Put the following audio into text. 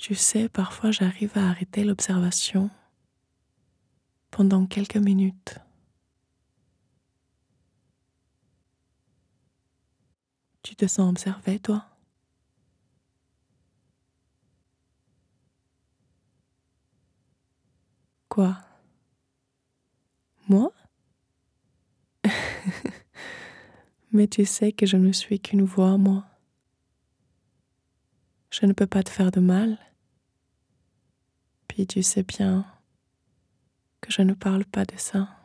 Tu sais, parfois j'arrive à arrêter l'observation pendant quelques minutes. Tu te sens observé, toi? Quoi? Moi? Mais tu sais que je ne suis qu'une voix, moi. Je ne peux pas te faire de mal. Puis tu sais bien que je ne parle pas de ça.